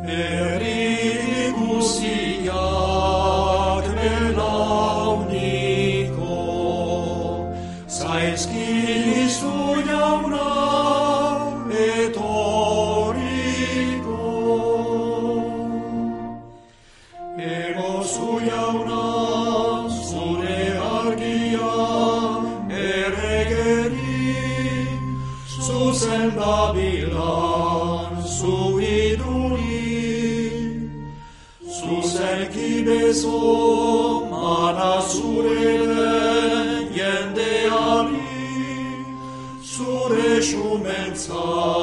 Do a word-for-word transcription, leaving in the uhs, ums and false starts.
herri guztiak belauniko, zaizkizu jauna etorriko. Egozu jauna zure argia erregeri, zuzen dabilan zu iduri, zuzenki bezo mana zure jendeari, zure xumentza